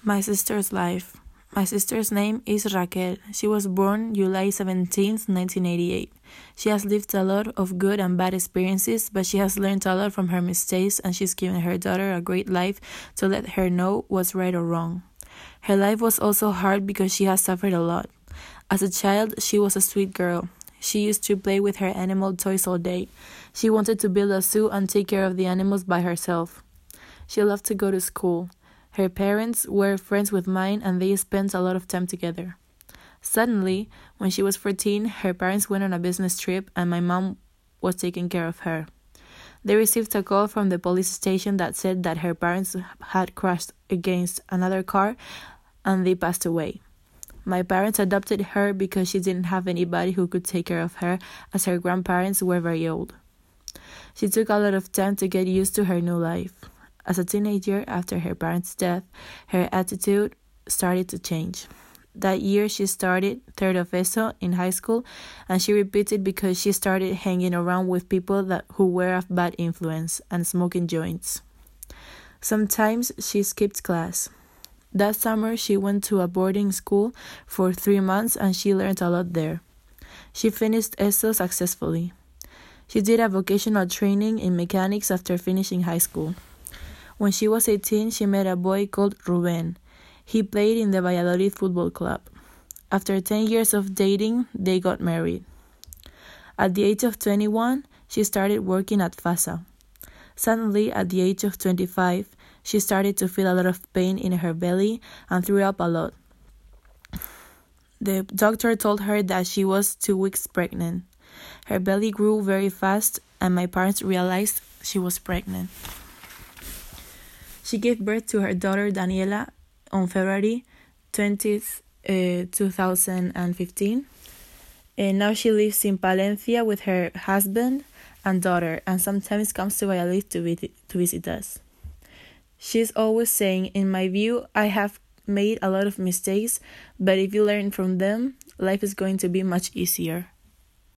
My sister's life. My sister's name is Raquel. She was born July 17th, 1988. She has lived a lot of good and bad experiences, but she has learned a lot from her mistakes, and she's given her daughter a great life to let her know what's right or wrong. Her life was also hard because she has suffered a lot. As a child, she was a sweet girl. She used to play with her animal toys all day. She wanted to build a zoo and take care of the animals by herself. She loved to go to school. Her parents were friends with mine, and they spent a lot of time together. Suddenly, when she was 14, her parents went on a business trip, and my mom was taking care of her. They received a call from the police station that said that her parents had crashed against another car, and they passed away. My parents adopted her because she didn't have anybody who could take care of her, as her grandparents were very old. She took a lot of time to get used to her new life. As a teenager, after her parents' death, her attitude started to change. That year, she started third of ESO in high school, and she repeated because she started hanging around with people who were of bad influence and smoking joints. Sometimes she skipped class. That summer, she went to a boarding school for 3 months, and she learned a lot there. She finished ESO successfully. She did a vocational training in mechanics after finishing high school. When she was 18, she met a boy called Ruben. He played in the Valladolid Football Club. After 10 years of dating, they got married. At the age of 21, she started working at FASA. Suddenly, at the age of 25, she started to feel a lot of pain in her belly and threw up a lot. The doctor told her that she was 2 weeks pregnant. Her belly grew very fast, and my parents realized she was pregnant. She gave birth to her daughter Daniela on February 20th, 2015. And now she lives in Palencia with her husband and daughter, and sometimes comes to Valladolid to visit us. She's always saying, in my view, I have made a lot of mistakes, but if you learn from them, life is going to be much easier.